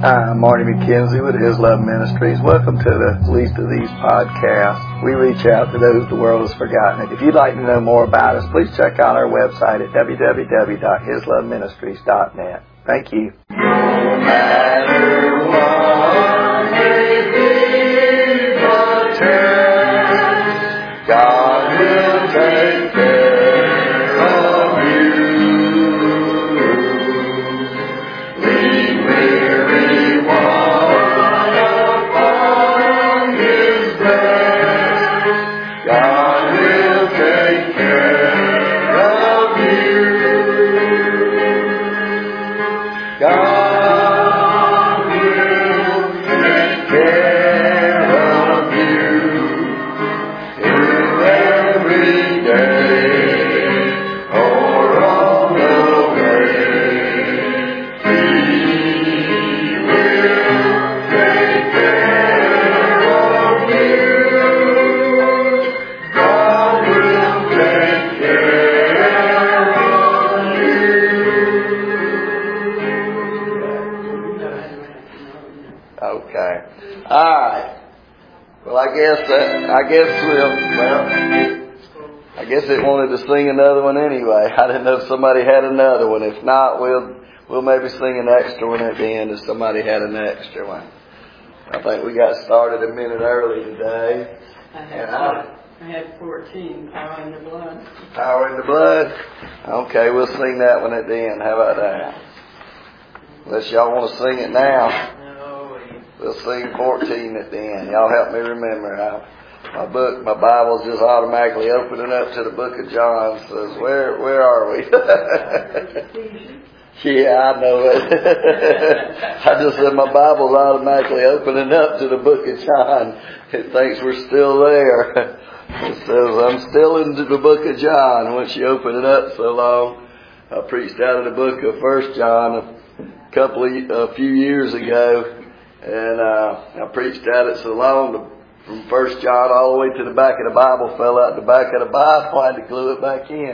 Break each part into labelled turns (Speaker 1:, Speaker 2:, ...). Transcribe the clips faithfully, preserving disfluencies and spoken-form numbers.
Speaker 1: Hi, I'm Marty McKenzie with His Love Ministries. Welcome to the Least of These podcasts. We reach out to those the world has forgotten. If you'd like to know more about us, please check out our website at w w w dot his love ministries dot net. Thank you. No matter what may be the test, God will take care of you. Lean weary one upon His breast, God will take care of you. God will take care of you through every day or on the way. He will take care of you. God will take care of you. Okay. All right. Well, I guess uh, I guess we'll well. I guess it wanted to sing another one anyway. I didn't know if somebody had another one. If not, we'll we'll maybe sing an extra one at the end if somebody had an extra one. I think we got started a minute early today.
Speaker 2: I had,
Speaker 1: And I,
Speaker 2: I had fourteen, Power in the Blood.
Speaker 1: Power in the Blood. Okay, we'll sing that one at the end. How about that? Unless y'all want to sing it now. We'll sing fourteen at the end. Y'all help me remember. I, my book, my Bible's just automatically opening up to the book of John. Says, where, where are we? Yeah, I know it. I just said my Bible's automatically opening up to the book of John. It thinks we're still there. It says, I'm still into the book of John. Once you open it up so long, I preached out of the book of First John a couple of, a few years ago. And uh, I preached at it so long, the, from First John all the way to the back of the Bible fell out the back of the Bible. I had to glue it back in.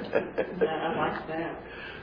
Speaker 2: Yeah, I like that.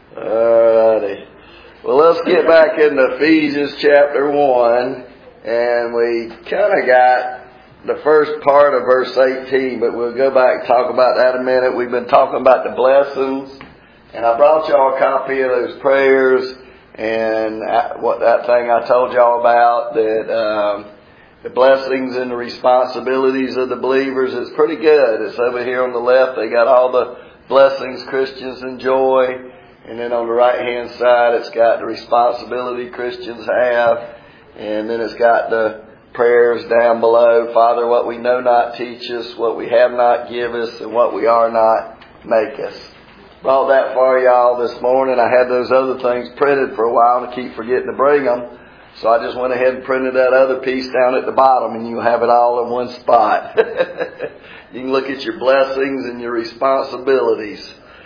Speaker 1: Alrighty. Well, let's get back into Ephesians chapter one. And we kind of got the first part of verse eighteen, but we'll go back and talk about that in a minute. We've been talking about the blessings. And I brought y'all a copy of those prayers. And what that thing I told y'all about, that um, the blessings and the responsibilities of the believers is pretty good. It's over here on the left. They got all the blessings Christians enjoy. And then on the right-hand side, it's got the responsibility Christians have. And then it's got the prayers down below. Father, what we know not teach us, what we have not give us, and what we are not make us. Brought that for y'all this morning. I had those other things printed for a while and I keep forgetting to bring them. So I just went ahead and printed that other piece down at the bottom and you'll have it all in one spot. You can look at your blessings and your responsibilities.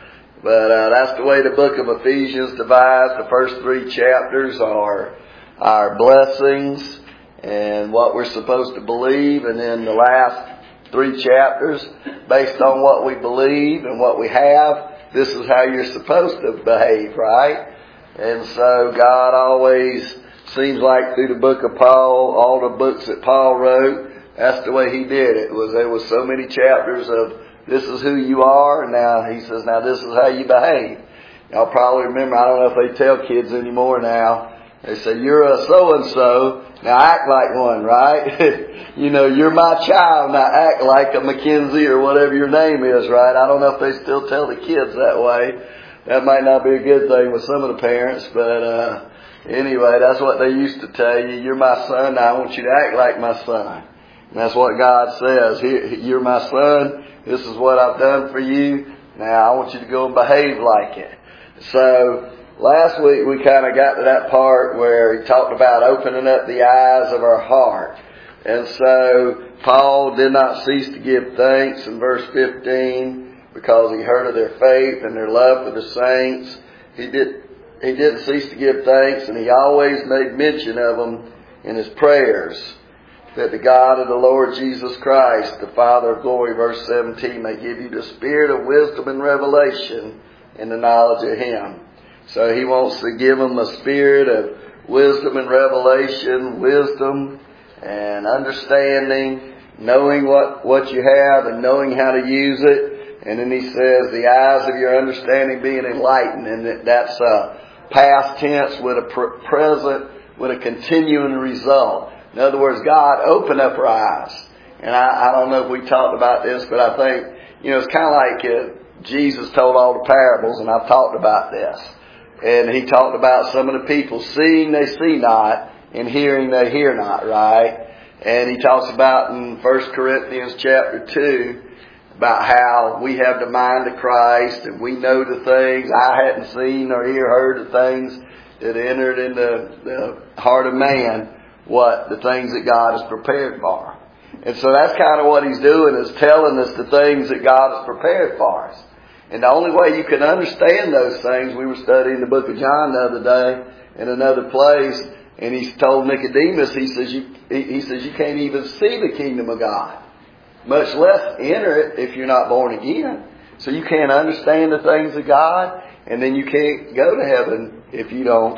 Speaker 1: But uh, that's the way the book of Ephesians divides. The first three chapters are our blessings and what we're supposed to believe. And then the last three chapters, based on what we believe and what we have, this is how you're supposed to behave, right? And so God always seems like through the book of Paul, all the books that Paul wrote, that's the way he did it. Was there was so many chapters of this is who you are, and now he says, now this is how you behave. Y'all probably remember, I don't know if they tell kids anymore now. They say, you're a so-and-so, now act like one, right? You know, you're my child, now act like a McKenzie or whatever your name is, right? I don't know if they still tell the kids that way. That might not be a good thing with some of the parents, but uh anyway, that's what they used to tell you. You're my son, now I want you to act like my son. And that's what God says. You're my son, this is what I've done for you, now I want you to go and behave like it. So, last week we kind of got to that part where he talked about opening up the eyes of our heart. And so Paul did not cease to give thanks in verse fifteen because he heard of their faith and their love for the saints. He did, he didn't cease to give thanks, and he always made mention of them in his prayers. That the God of the Lord Jesus Christ, the Father of glory, verse seventeen, may give you the spirit of wisdom and revelation in the knowledge of Him. So He wants to give them a spirit of wisdom and revelation, wisdom and understanding, knowing what, what you have and knowing how to use it. And then he says, the eyes of your understanding being enlightened. And that, that's a past tense with a pr- present, with a continuing result. In other words, God opened up our eyes. And I, I don't know if we talked about this, but I think, you know, it's kind of like uh, Jesus told all the parables, and I've talked about this. And he talked about some of the people, seeing they see not, and hearing they hear not, right? And he talks about in First Corinthians chapter two, about how we have the mind of Christ, and we know the things I hadn't seen or ear heard the things that entered into the heart of man, what the things that God has prepared for. And so that's kind of what he's doing, is telling us the things that God has prepared for us. And the only way you can understand those things, we were studying the book of John the other day in another place, and he told Nicodemus, he says, you, he says, you can't even see the kingdom of God, much less enter it if you're not born again. So you can't understand the things of God, and then you can't go to heaven if you don't,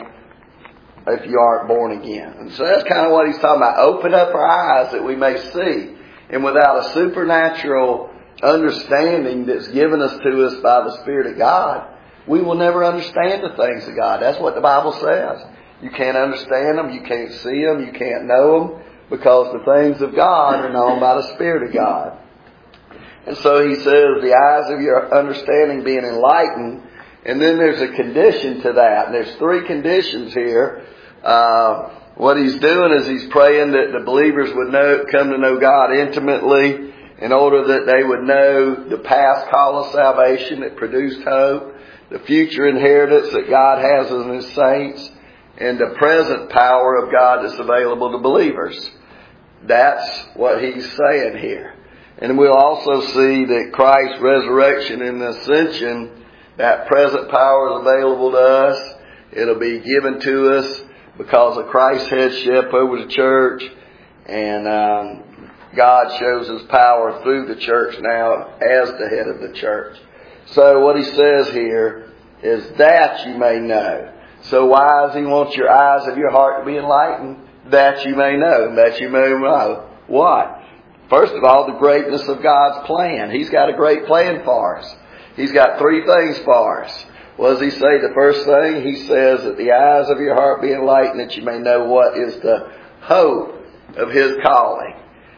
Speaker 1: if you aren't born again. And so that's kind of what he's talking about. Open up our eyes that we may see. And without a supernatural understanding that's given us to us by the Spirit of God, we will never understand the things of God. That's what the Bible says. You can't understand them, you can't see them, you can't know them, because the things of God are known by the Spirit of God. And so he says, the eyes of your understanding being enlightened. And then there's a condition to that. And there's three conditions here. Uh, what he's doing is he's praying that the believers would know, come to know God intimately, in order that they would know the past call of salvation that produced hope, the future inheritance that God has in His saints, and the present power of God that's available to believers. That's what he's saying here. And we'll also see that Christ's resurrection and ascension, that present power is available to us. It'll be given to us because of Christ's headship over the church. And um, God shows His power through the church now as the head of the church. So what he says here is that you may know. So why does He want your eyes of your heart to be enlightened? That you may know. That you may know what? First of all, the greatness of God's plan. He's got a great plan for us. He's got three things for us. What does He say? The first thing, He says that the eyes of your heart be enlightened, that you may know what is the hope of His calling.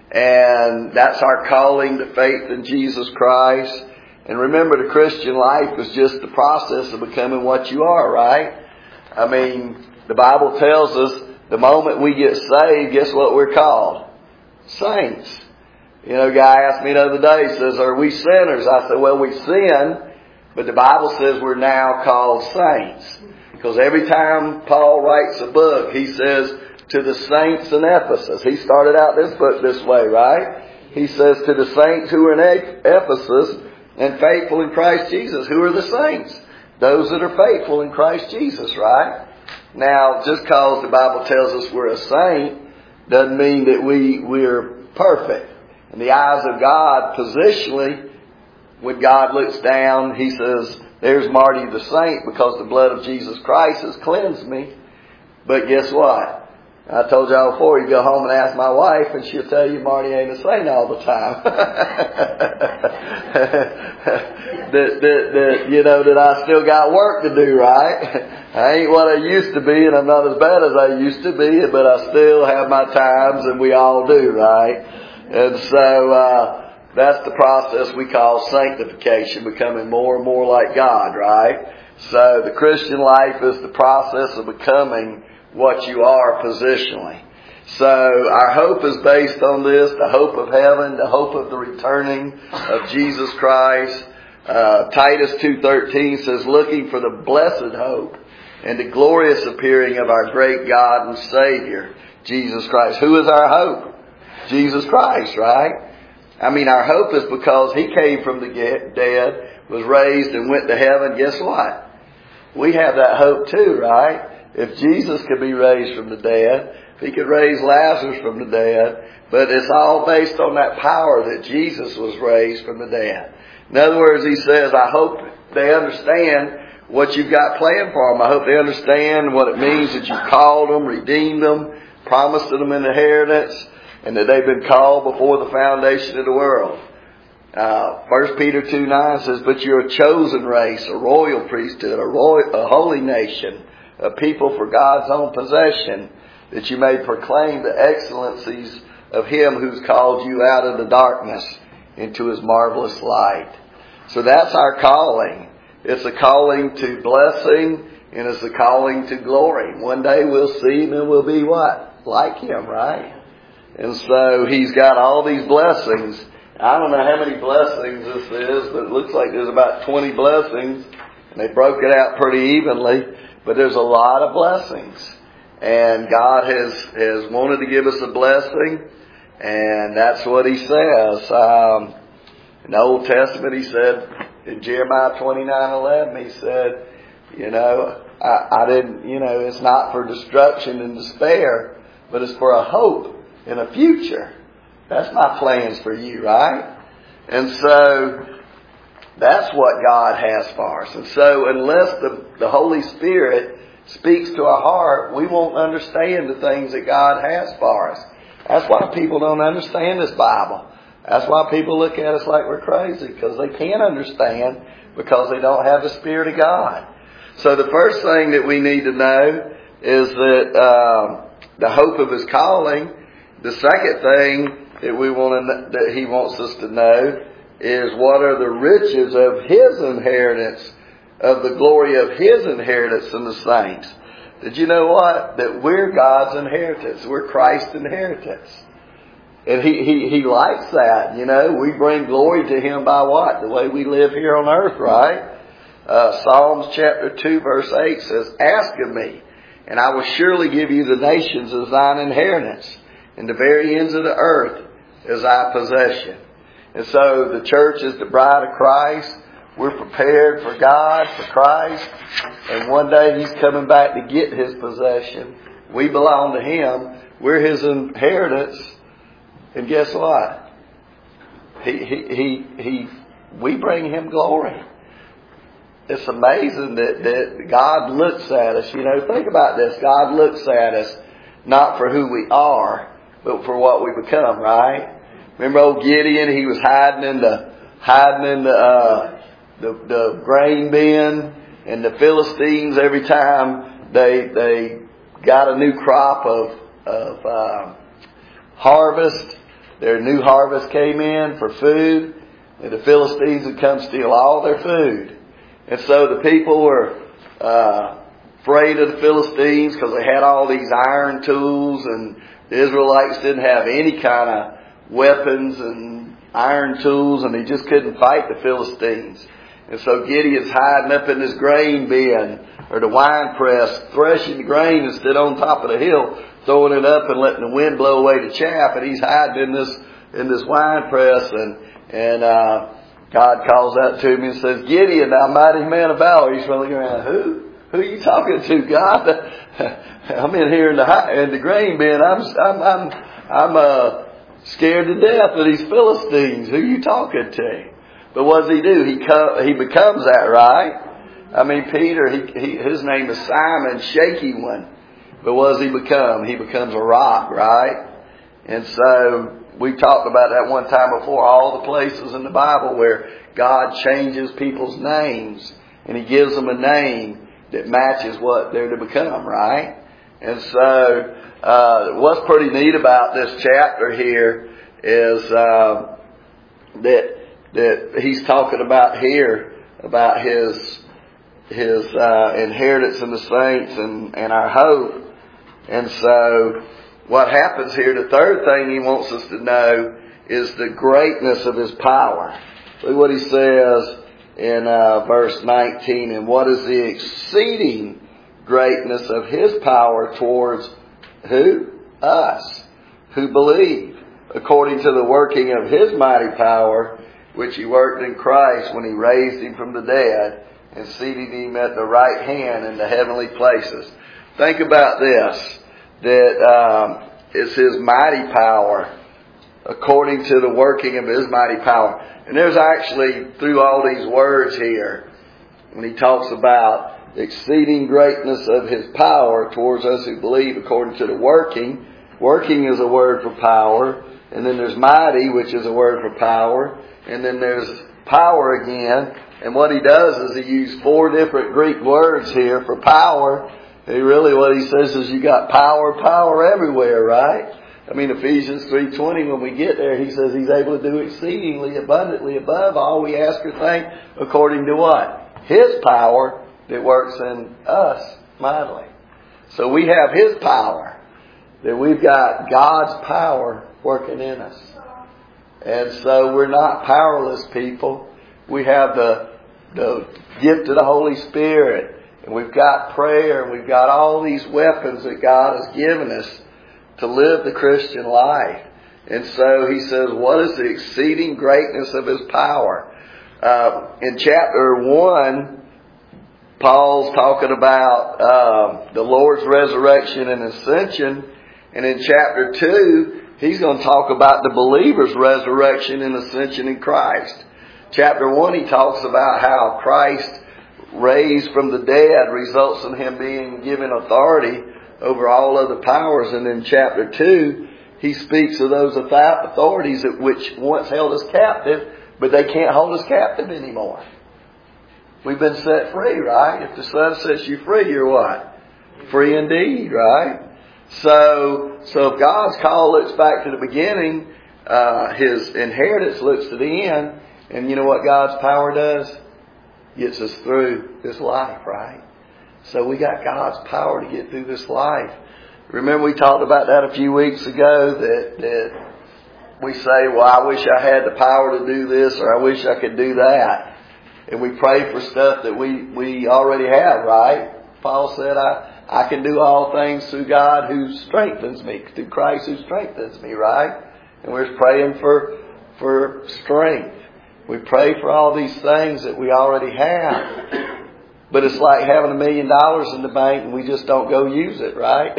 Speaker 1: And that's our calling to faith in Jesus Christ. And remember, the Christian life is just the process of becoming what you are, right? I mean, the Bible tells us the moment we get saved, guess what we're called? Saints. You know, a guy asked me the other day, says, are we sinners? I said, well, we sin, but the Bible says we're now called saints. Because every time Paul writes a book, he says to the saints in Ephesus. He started out this book this way, right? He says to the saints who are in Ephesus and faithful in Christ Jesus. Who are the saints? Those that are faithful in Christ Jesus, right? Now, just because the Bible tells us we're a saint doesn't mean that we, we're perfect. In the eyes of God, positionally, when God looks down, He says, there's Marty the saint because the blood of Jesus Christ has cleansed me. But guess what? I told y'all before, you go home and ask my wife and she'll tell you Marty ain't a saint all the time. that, that, that, you know, that I still got work to do, right? I ain't what I used to be, and I'm not as bad as I used to be, but I still have my times, and we all do, right? And so, uh, that's the process we call sanctification, becoming more and more like God, right? So the Christian life is the process of becoming what you are positionally. So our hope is based on this, the hope of heaven, the hope of the returning of Jesus Christ. Uh, Titus two thirteen says, looking for the blessed hope and the glorious appearing of our great God and Savior, Jesus Christ. Who is our hope? Jesus Christ, right? I mean, our hope is because He came from the dead, was raised and went to heaven. Guess what? We have that hope too, right? If Jesus could be raised from the dead, if He could raise Lazarus from the dead, but it's all based on that power that Jesus was raised from the dead. In other words, he says, I hope they understand what you've got planned for them. I hope they understand what it means that you called them, redeemed them, promised them an inheritance, and that they've been called before the foundation of the world. Uh, First Peter two nine says, but you're a chosen race, a royal priesthood, a, royal, a holy nation, a people for God's own possession, that you may proclaim the excellencies of Him who's called you out of the darkness into His marvelous light. So that's our calling. It's a calling to blessing, and it's a calling to glory. One day we'll see Him and we'll be what? Like Him, right? And so He's got all these blessings. I don't know how many blessings this is, but it looks like there's about twenty blessings. And they broke it out pretty evenly. But there's a lot of blessings. And God has, has wanted to give us a blessing. And that's what He says. Um, in the Old Testament, He said, in Jeremiah twenty-nine eleven, He said, you know, I, I didn't, you know, it's not for destruction and despair, but it's for a hope and a future. That's my plans for you, right? And so that's what God has for us. And so unless the, the Holy Spirit speaks to our heart, we won't understand the things that God has for us. That's why people don't understand this Bible. That's why people look at us like we're crazy, because they can't understand, because they don't have the Spirit of God. So the first thing that we need to know is that um, the hope of His calling. The second thing that we want to, that He wants us to know is what are the riches of His inheritance, of the glory of His inheritance in the saints. Did you know what? That we're God's inheritance. We're Christ's inheritance. And he, he, he likes that, you know. We bring glory to Him by what? The way we live here on earth, right? Uh, Psalms chapter two verse eight says, ask of me, and I will surely give you the nations as thine inheritance, and the very ends of the earth as thy possession. And so the church is the bride of Christ. We're prepared for God, for Christ. And one day He's coming back to get His possession. We belong to Him. We're His inheritance. And guess what? He, he, he, he, we bring Him glory. It's amazing that, that God looks at us. You know, think about this. God looks at us not for who we are, but for what we become, right? Remember old Gideon? He was hiding in the, hiding in the, uh, the, the grain bin, and the Philistines, every time they, they got a new crop of, of, uh, harvest, their new harvest came in for food, and the Philistines would come steal all their food. And so the people were uh, afraid of the Philistines because they had all these iron tools, and the Israelites didn't have any kind of weapons and iron tools, and they just couldn't fight the Philistines. And so Gideon's hiding up in this grain bin or the wine press, threshing the grain and stood on top of the hill, throwing it up and letting the wind blow away the chaff. And he's hiding in this in this wine press, and and uh, God calls out to him and says, "Gideon, thou mighty man of valor." He's looking around. Who? Who are you talking to, God? I'm in here in the in the grain bin. I'm I'm I'm I'm uh, scared to death of these Philistines. Who are you talking to? But what does he do? He come, he becomes that, right? I mean, Peter, he, he his name is Simon, shaky one. But what does he become? He becomes a rock, right? And so we talked about that one time before. All the places in the Bible where God changes people's names, and He gives them a name that matches what they're to become, right? And so uh, what's pretty neat about this chapter here is uh, that that he's talking about here about his his uh, inheritance in the saints and, and our hope. And so what happens here, the third thing he wants us to know is the greatness of His power. Look what he says in uh, verse nineteen. And what is the exceeding greatness of His power towards who? Us, who believe, according to the working of His mighty power, which He worked in Christ when He raised Him from the dead and seated Him at the right hand in the heavenly places. Think about this, that um, it's His mighty power, according to the working of His mighty power. And there's actually, through all these words here, when he talks about the exceeding greatness of His power towards us who believe according to the working. Working is a word for power. And then there's mighty, which is a word for power. And then there's power again. And what he does is he uses four different Greek words here for power. He really, what he says is you got power, power everywhere, right? I mean, Ephesians three twenty, when we get there, he says He's able to do exceedingly abundantly above all we ask or think, according to what? His power that works in us mightily. So we have His power. That we've got God's power working in us. And so we're not powerless people. We have the, the gift of the Holy Spirit. And we've got prayer. And we've got all these weapons that God has given us to live the Christian life. And so he says, what is the exceeding greatness of His power? Uh, in chapter one, Paul's talking about uh, the Lord's resurrection and ascension. And in chapter two, he's going to talk about the believer's resurrection and ascension in Christ. Chapter one, he talks about how Christ raised from the dead results in Him being given authority over all other powers. And in chapter two, he speaks of those authorities that which once held us captive, but they can't hold us captive anymore. We've been set free, right? If the Son sets you free, you're what? Free indeed, right? So, so if God's call looks back to the beginning, uh, His inheritance looks to the end, and you know what God's power does? Gets us through this life, right? So we got God's power to get through this life. Remember we talked about that a few weeks ago, that, that we say, well, I wish I had the power to do this, or I wish I could do that. And we pray for stuff that we, we already have, right? Paul said, I, I can do all things through God who strengthens me, through Christ who strengthens me, right? And we're praying for, for strength. We pray for all these things that we already have. But it's like having a million dollars in the bank and we just don't go use it, right?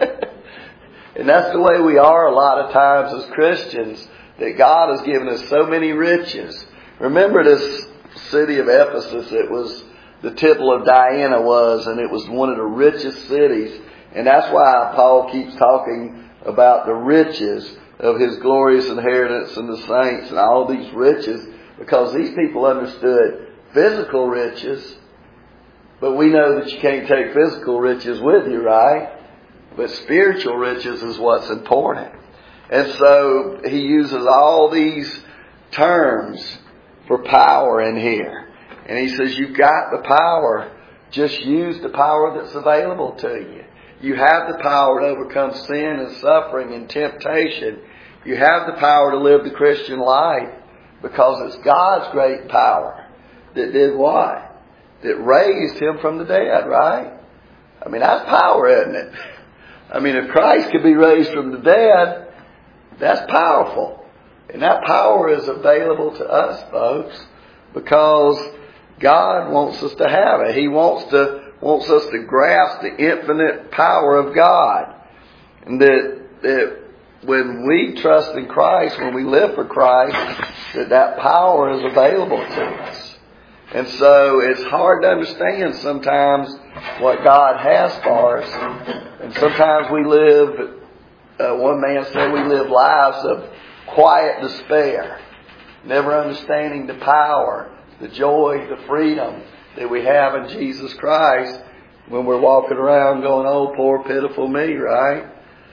Speaker 1: And that's the way we are a lot of times as Christians, that God has given us so many riches. Remember this city of Ephesus, it was the temple of Diana was, and it was one of the richest cities. And that's why Paul keeps talking about the riches of His glorious inheritance in the saints and all these riches, because these people understood physical riches, but we know that you can't take physical riches with you, right? But spiritual riches is what's important. And so he uses all these terms for power in here. And he says, you've got the power. Just use the power that's available to you. You have the power to overcome sin and suffering and temptation. You have the power to live the Christian life, because it's God's great power that did what? That raised Him from the dead, right? I mean, that's power, isn't it? I mean, if Christ could be raised from the dead, that's powerful. And that power is available to us, folks, because God wants us to have it. He wants to wants us to grasp the infinite power of God. And that, that when we trust in Christ, when we live for Christ, that that power is available to us. And so it's hard to understand sometimes what God has for us. And sometimes we live, uh, one man said we live lives of quiet despair, never understanding the power, the joy, the freedom that we have in Jesus Christ when we're walking around going, oh, poor pitiful me, right?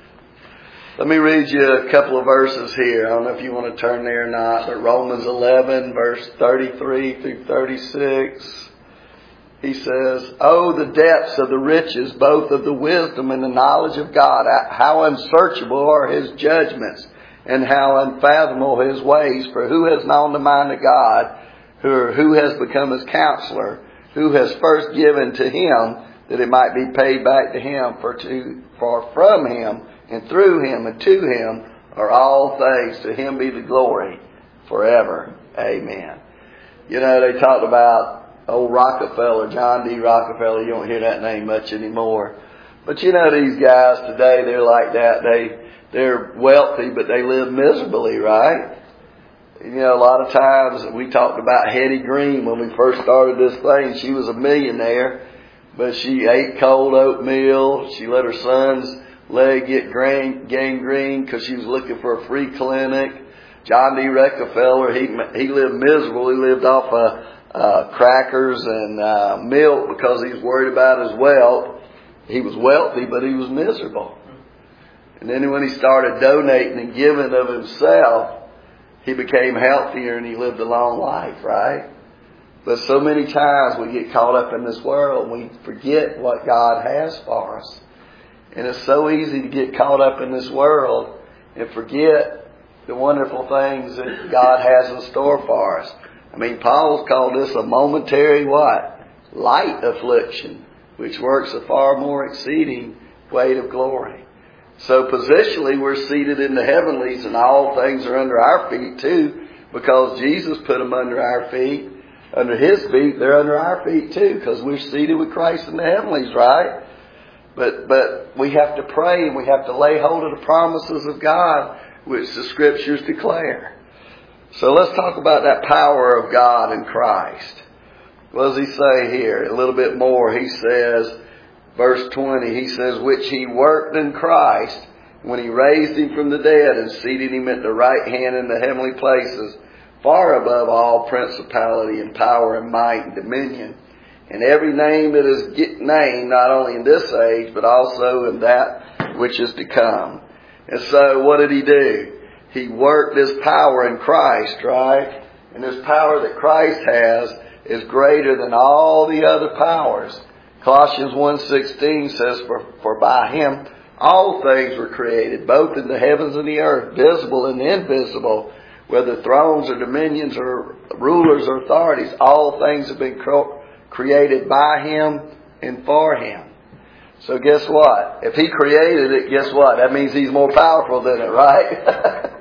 Speaker 1: Let me read you a couple of verses here. I don't know if you want to turn there or not, but Romans eleven, verse thirty-three through thirty-six. He says, oh, the depths of the riches, both of the wisdom and the knowledge of God. How unsearchable are His judgments, and how unfathomable His ways. For who has known the mind of God? Who, who has become His counselor? Who has first given to Him, that it might be paid back to Him? For, to, for from Him, and through Him, and to Him are all things. To Him be the glory forever. Amen. You know, they talked about old Rockefeller, John D. Rockefeller. You don't hear that name much anymore. But you know, these guys today, they're like that. They, they're wealthy, but they live miserably, right? You know, a lot of times we talked about Hetty Green when we first started this thing. She was a millionaire, but she ate cold oatmeal. She let her son's leg get gangrene because she was looking for a free clinic. John D. Rockefeller, he he lived miserable. He lived off of uh, crackers and uh, milk because he was worried about his wealth. He was wealthy, but he was miserable. And then when he started donating and giving of himself, he became healthier and he lived a long life, right? But so many times we get caught up in this world and we forget what God has for us. And it's so easy to get caught up in this world and forget the wonderful things that God has in store for us. I mean, Paul's called this a momentary what? Light affliction, which works a far more exceeding weight of glory. So positionally, we're seated in the heavenlies and all things are under our feet too, because Jesus put them under our feet. Under His feet, they're under our feet too, because we're seated with Christ in the heavenlies, right? But, but we have to pray and we have to lay hold of the promises of God, which the Scriptures declare. So let's talk about that power of God in Christ. What does He say here? A little bit more. He says, verse twenty, He says, which He worked in Christ when He raised Him from the dead and seated Him at the right hand in the heavenly places, far above all principality and power and might and dominion, and every name that is named, not only in this age, but also in that which is to come. And so what did He do? He worked His power in Christ, right? And this power that Christ has is greater than all the other powers. Colossians one sixteen says, for, for by Him all things were created, both in the heavens and the earth, visible and invisible, whether thrones or dominions or rulers or authorities. All things have been created by Him and for Him. So guess what? If He created it, guess what? That means He's more powerful than it, right?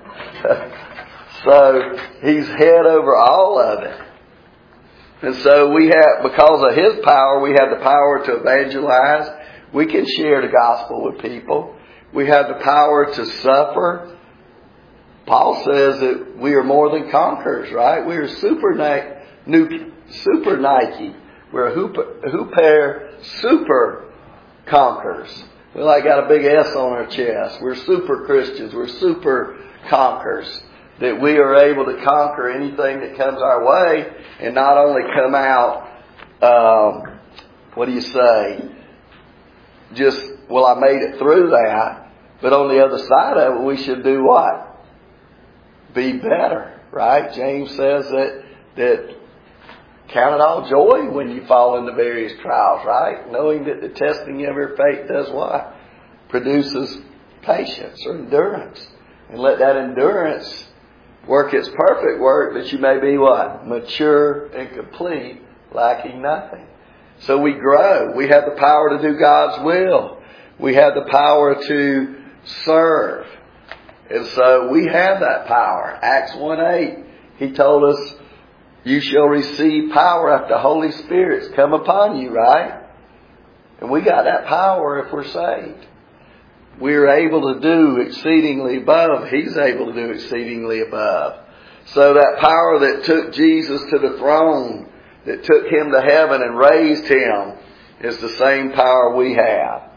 Speaker 1: So He's head over all of it. And so we have, because of His power, we have the power to evangelize. We can share the gospel with people. We have the power to suffer. Paul says that we are more than conquerors, right? We are super, Nike, super Nike. We're hooper, hooper super conquerors. We like got a big S on our chest. We're super Christians. We're super conquerors. That we are able to conquer anything that comes our way and not only come out, um, what do you say, just, well, I made it through that, but on the other side of it, we should do what? Be better, right? James says that, that count it all joy when you fall into various trials, right? Knowing that the testing of your faith does what? Produces patience or endurance. And let that endurance work its perfect work, that you may be what? Mature and complete, lacking nothing. So we grow. We have the power to do God's will. We have the power to serve. And so we have that power. Acts one eight, He told us, you shall receive power after the Holy Spirit's come upon you, right? And we got that power if we're saved. We're able to do exceedingly above. He's able to do exceedingly above. So that power that took Jesus to the throne, that took Him to heaven and raised Him, is the same power we have.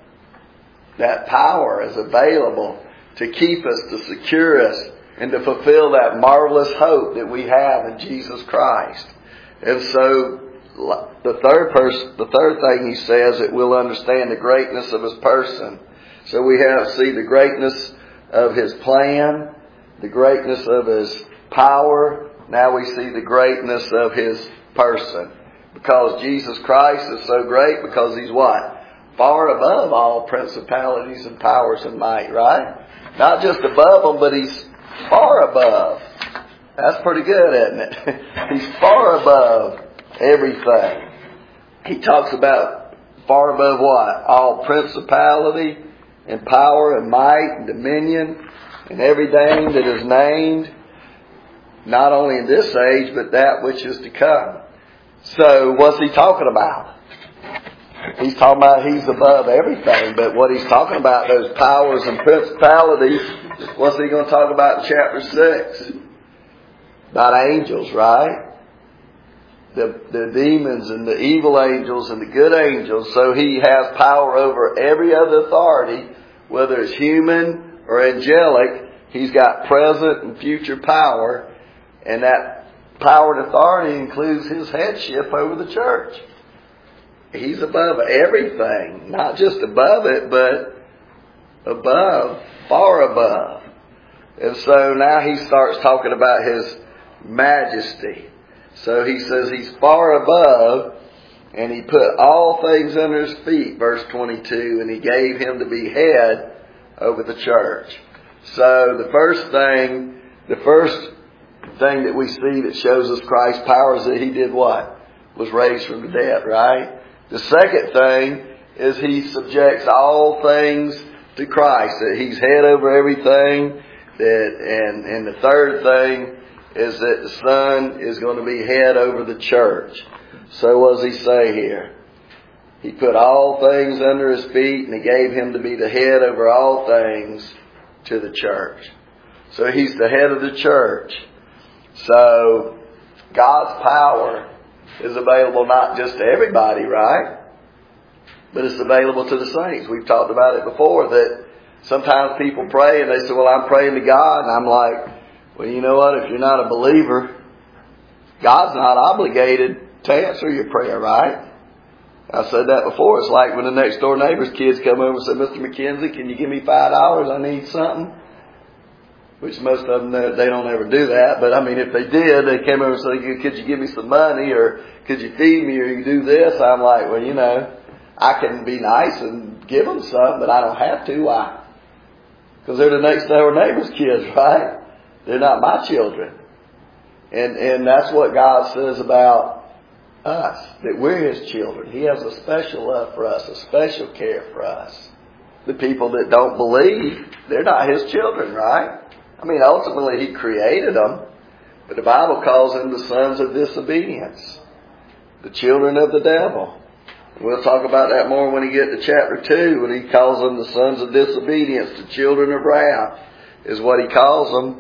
Speaker 1: That power is available to keep us, to secure us, and to fulfill that marvelous hope that we have in Jesus Christ. And so the third person, the third thing He says, that we'll understand the greatness of His person. So we have see the greatness of His plan, the greatness of His power. Now we see the greatness of His person. Because Jesus Christ is so great, because He's what? Far above all principalities and powers and might, right? Not just above them, but He's far above. That's pretty good, isn't it? He's far above everything. He talks about far above what? All principality and power and might and dominion and every name that is named, not only in this age, but that which is to come. So what's He talking about? He's talking about He's above everything, but what He's talking about, those powers and principalities, what's He going to talk about in chapter six? About angels, right? The, the demons and the evil angels and the good angels. So he has power over every other authority, whether it's human or angelic. He's got present and future power. And that power and authority includes his headship over the church. He's above everything. Not just above it, but above, far above. And so now he starts talking about his majesty. So he says he's far above, and he put all things under his feet, verse twenty-two, and he gave him to be head over the church. So the first thing, the first thing that we see that shows us Christ's power is that he did what? Was raised from the dead, right? The second thing is he subjects all things to Christ, that he's head over everything. That, and, and the third thing is that the Son is going to be head over the church. So what does he say here? He put all things under his feet, and he gave him to be the head over all things to the church. So he's the head of the church. So God's power is available not just to everybody, right? But it's available to the saints. We've talked about it before, that sometimes people pray and they say, well, I'm praying to God. And I'm like, well, you know what? If you're not a believer, God's not obligated to answer your prayer, right? I said that before. It's like when the next door neighbor's kids come over and say, Mister McKenzie, can you give me five dollars? I need something. Which most of them, they don't ever do that. But I mean, if they did, they came over and said, could you give me some money? Or could you feed me? Or you do this? I'm like, well, you know, I can be nice and give them some, but I don't have to. Why? Because they're the next door neighbor's kids, right? They're not my children. And and that's what God says about us, that we're his children. He has a special love for us, a special care for us. The people that don't believe, they're not his children, right? I mean, ultimately he created them, but the Bible calls them the sons of disobedience, the children of the devil. We'll talk about that more when we get to chapter two, when he calls them the sons of disobedience, the children of wrath, is what he calls them.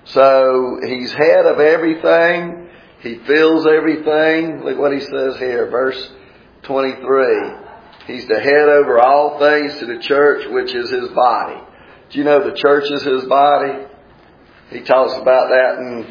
Speaker 1: So he's head of everything. He fills everything. Look what he says here, verse twenty-three. He's the head over all things to the church, which is his body. Do you know the church is his body? He talks about that in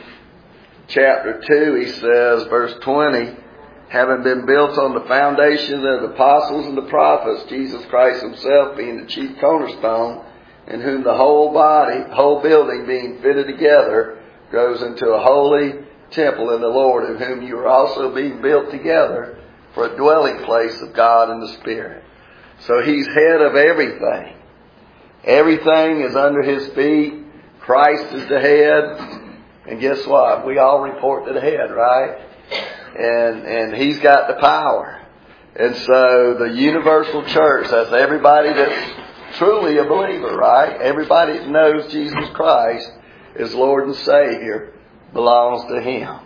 Speaker 1: chapter two. He says, verse twenty, having been built on the foundation of the apostles and the prophets, Jesus Christ himself being the chief cornerstone, in whom the whole body, whole building being fitted together, grows into a holy temple in the Lord, in whom you are also being built together for a dwelling place of God in the Spirit. So he's head of everything. Everything is under his feet. Christ is the head. And guess what? We all report to the head, right? And, and he's got the power. And so the universal church, that's everybody that's truly a believer, right? Everybody that knows Jesus Christ is Lord and Savior belongs to him.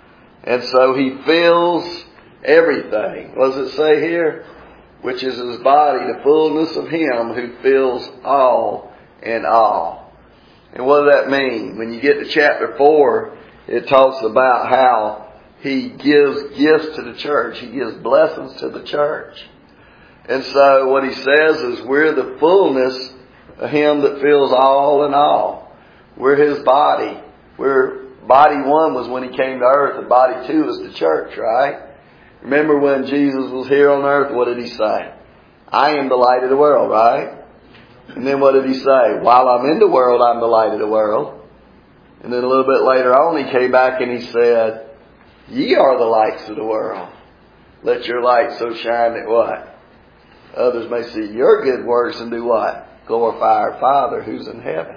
Speaker 1: And so he fills everything. What does it say here? Which is his body, the fullness of him who fills all in all. And what does that mean? When you get to chapter four, it talks about how he gives gifts to the church. He gives blessings to the church. And so what he says is we're the fullness of him that fills all in all. We're his body. We're body one was when he came to earth, and body two is the church, right? Remember when Jesus was here on earth, what did he say? I am the light of the world, right? And then what did he say? While I'm in the world, I'm the light of the world. And then a little bit later on, he came back and he said, ye are the lights of the world. Let your light so shine that what? Others may see your good works and do what? Glorify our Father who's in heaven.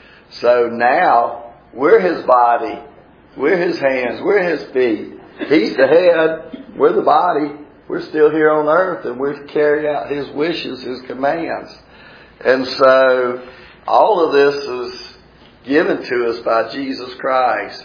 Speaker 1: So now, we're his body. We're his hands. We're his feet. He's the head. We're the body. We're still here on earth, and we're to carry out his wishes, his commands. And so, all of this is given to us by Jesus Christ.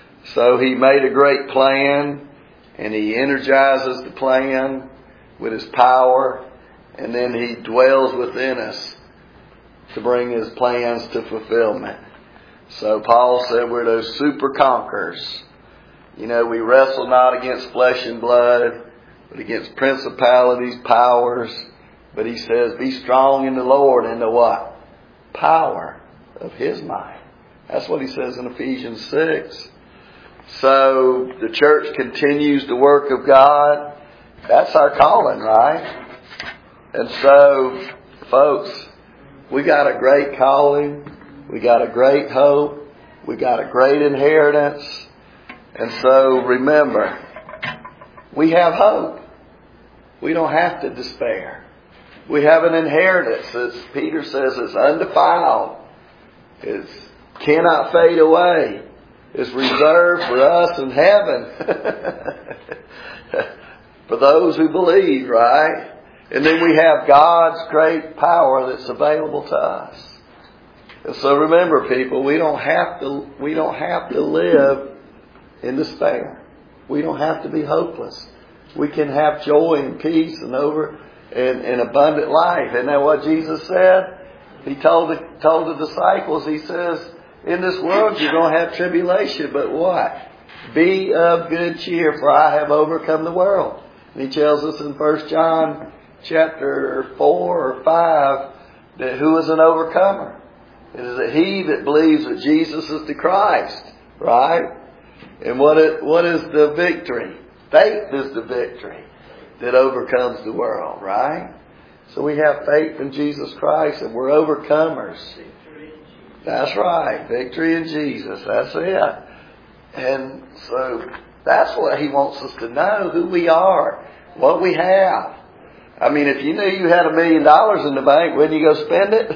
Speaker 1: So he made a great plan, and he energizes the plan with his power. And then he dwells within us to bring his plans to fulfillment. So Paul said we're those super conquerors. You know, we wrestle not against flesh and blood, but against principalities, powers. But he says, be strong in the Lord and the what? Power of His might. That's what he says in Ephesians six. So the church continues the work of God. That's our calling, right? And so, folks, we got a great calling. We got a great hope. We got a great inheritance. And so remember, we have hope. We don't have to despair. We have an inheritance, as Peter says, it's undefiled. It cannot fade away. It's reserved for us in heaven. For those who believe, right? And then we have God's great power that's available to us. And so remember, people, we don't have to, we don't have to live in despair. We don't have to be hopeless. We can have joy and peace and over and, and abundant life. Isn't that what Jesus said? He told the, told the disciples, He says, in this world you're going to have tribulation, but what? Be of good cheer, for I have overcome the world. And He tells us in First John chapter four or five that who is an overcomer? It is that he that believes that Jesus is the Christ, right? And what is, what is the victory? Faith is the victory that overcomes the world, right? So we have faith in Jesus Christ and we're overcomers. That's right. Victory in Jesus. That's it. And so that's what He wants us to know, who we are, what we have. I mean, if you knew you had a million dollars in the bank, wouldn't you go spend it?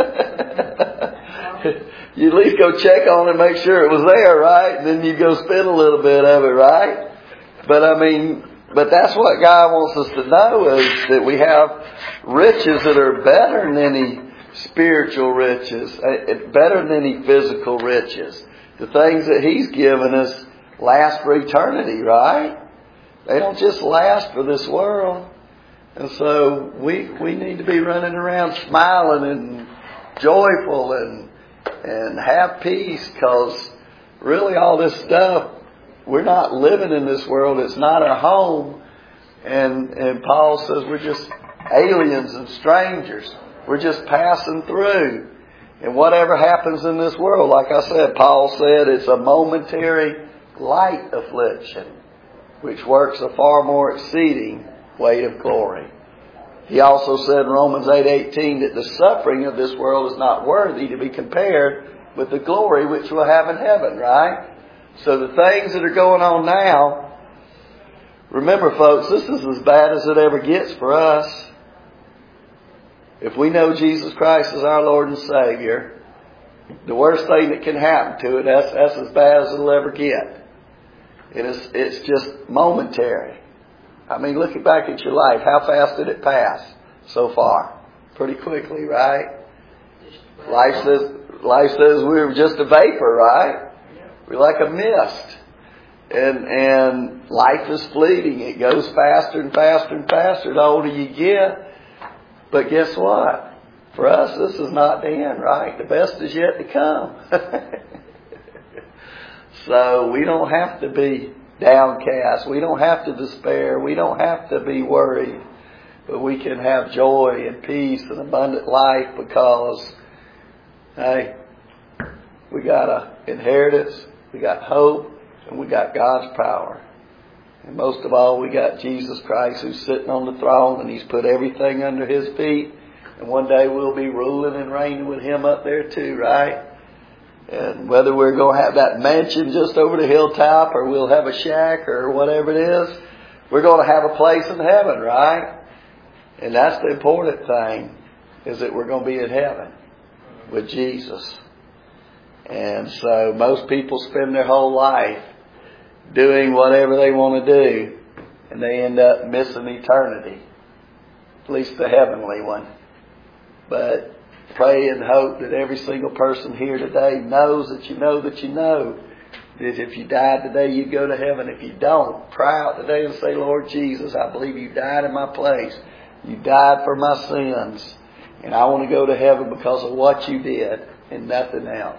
Speaker 1: You at least go check on it and make sure it was there, right? And then you go spend a little bit of it, right? But I mean, but that's what God wants us to know, is that we have riches that are better than any spiritual riches, better than any physical riches. The things that He's given us last for eternity, right? They don't just last for this world. And so we we need to be running around smiling and joyful and and have peace, because really all this stuff, we're not living in this world. It's not our home. And and Paul says we're just aliens and strangers. We're just passing through. And whatever happens in this world, like I said, Paul said it's a momentary light affliction, which works a far more exceeding weight of glory. He also said in Romans eight eighteen that the suffering of this world is not worthy to be compared with the glory which we'll have in heaven, right? So the things that are going on now, remember folks, this is as bad as it ever gets for us. If we know Jesus Christ as our Lord and Savior, the worst thing that can happen to it, that's, that's as bad as it'll ever get. And it's, it's just momentary. I mean, looking back at your life, how fast did it pass so far? Pretty quickly, right? Life says, life says we were just a vapor, right? We're like a mist. And, and life is fleeting. It goes faster and faster and faster the older you get. But guess what? For us, this is not the end, right? The best is yet to come. So we don't have to be downcast. We don't have to despair. We don't have to be worried. But we can have joy and peace and abundant life because, hey, we got an inheritance, we got hope, and we got God's power. And most of all, we got Jesus Christ who's sitting on the throne, and He's put everything under His feet. And one day we'll be ruling and reigning with Him up there too, right? And whether we're going to have that mansion just over the hilltop or we'll have a shack or whatever it is, we're going to have a place in heaven, right? And that's the important thing, is that we're going to be in heaven with Jesus. And so most people spend their whole life doing whatever they want to do, and they end up missing eternity, at least the heavenly one. But pray and hope that every single person here today knows that you know that you know that if you died today, you'd go to heaven. If you don't, cry out today and say, Lord Jesus, I believe you died in my place. You died for my sins. And I want to go to heaven because of what you did and nothing else.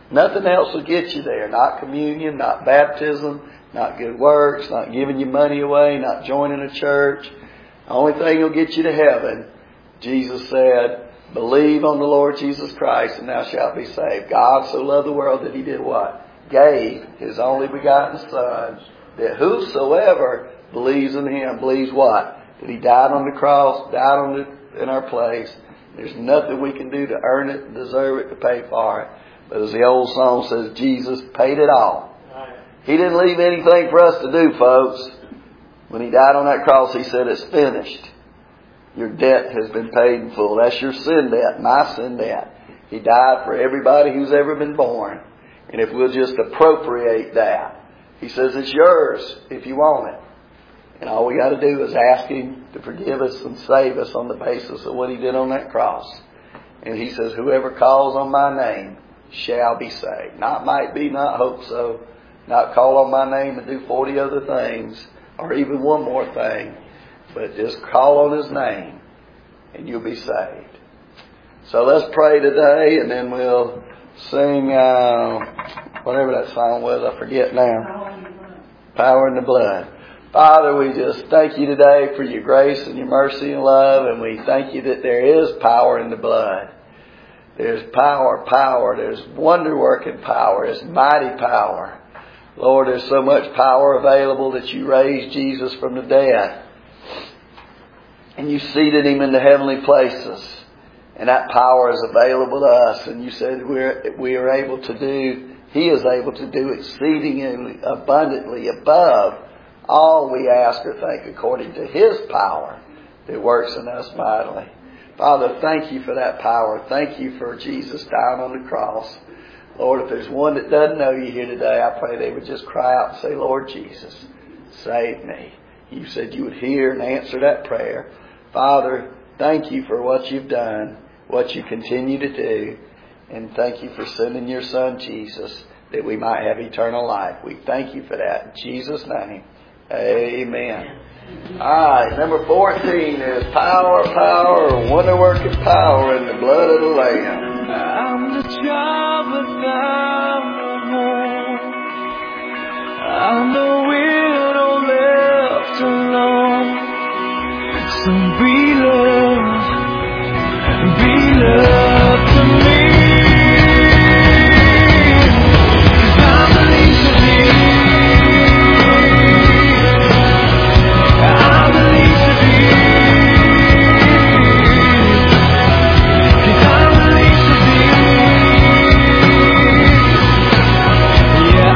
Speaker 1: Nothing else will get you there. Not communion, not baptism, not good works, not giving your money away, not joining a church. The only thing will get you to heaven, Jesus said, believe on the Lord Jesus Christ and thou shalt be saved. God so loved the world that He did what? Gave His only begotten Son, that whosoever believes in Him, believes what? That He died on the cross, died on the, in our place. There's nothing we can do to earn it, deserve it, to pay for it. But as the old song says, Jesus paid it all. He didn't leave anything for us to do, folks. When He died on that cross, He said, it's finished. Your debt has been paid in full. That's your sin debt, my sin debt. He died for everybody who's ever been born. And if we'll just appropriate that, He says it's yours if you want it. And all we got to do is ask Him to forgive us and save us on the basis of what He did on that cross. And He says, whoever calls on my name shall be saved. Not might be, not hope so. Not call on my name and do forty other things, or even one more thing. But just call on His name and you'll be saved. So let's pray today, and then we'll sing uh, whatever that song was. I forget now. Power in the blood. Father, we just thank You today for Your grace and Your mercy and love, and we thank You that there is power in the blood. There's power, power. There's wonder-working power. There's mighty power. Lord, there's so much power available that You raised Jesus from the dead. And You seated Him in the heavenly places. And that power is available to us. And You said we're, we are able to do, He is able to do exceedingly abundantly above all we ask or think, according to His power that works in us mightily. Father, thank You for that power. Thank You for Jesus dying on the cross. Lord, if there's one that doesn't know You here today, I pray they would just cry out and say, Lord Jesus, save me. You said You would hear and answer that prayer. Father, thank You for what You've done, what You continue to do, and thank You for sending Your Son, Jesus, that we might have eternal life. We thank You for that. In Jesus' name, amen. All right, number fourteen is power, power, wonder-working power in the blood of the Lamb.
Speaker 3: I'm the child without a home. I'm the widow left alone. So be love, be love to me. 'Cause I believe to be. I believe to be. 'Cause I believe to be. Yeah,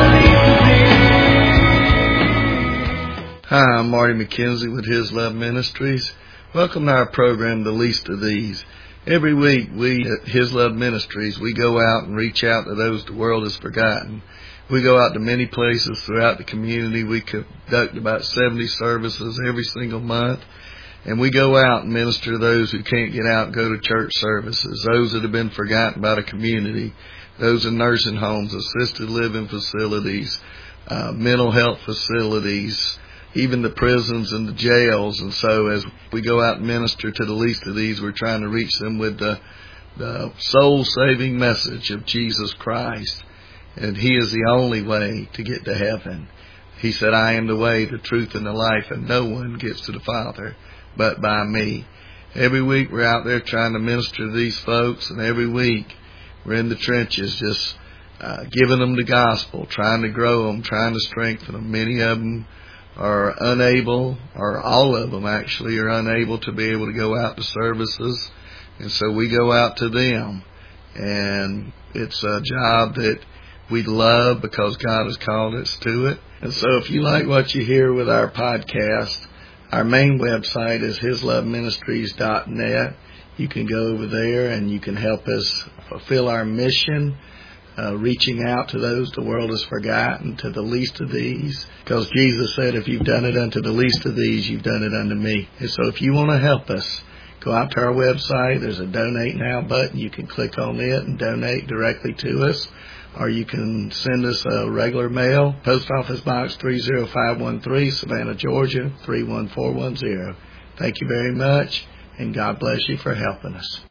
Speaker 3: I believe to be.
Speaker 4: Hi, I'm Marty McKenzie with His Love Ministries. Welcome to our program, The Least of These. Every week we at His Love Ministries, we go out and reach out to those the world has forgotten. We go out to many places throughout the community. We conduct about seventy services every single month. And we go out and minister to those who can't get out and go to church services, those that have been forgotten by the community, those in nursing homes, assisted living facilities, uh, mental health facilities, even the prisons and the jails. And so as we go out and minister to the least of these, we're trying to reach them with the, the soul-saving message of Jesus Christ. And He is the only way to get to heaven. He said, I am the way, the truth, and the life, and no one gets to the Father but by me. Every week we're out there trying to minister to these folks, and every week we're in the trenches just uh, giving them the gospel, trying to grow them, trying to strengthen them. Many of them are unable, or all of them actually are unable to be able to go out to services. And so we go out to them. And it's a job that we love because God has called us to it. And so if you like what you hear with our podcast, our main website is his love ministries dot net. You can go over there and you can help us fulfill our mission, Uh, reaching out to those the world has forgotten, to the least of these. Because Jesus said, if you've done it unto the least of these, you've done it unto me. And so if you want to help us, go out to our website. There's a Donate Now button. You can click on it and donate directly to us. Or you can send us a regular mail, Post Office Box three zero five one three, Savannah, Georgia, three one four one zero. Thank you very much, and God bless you for helping us.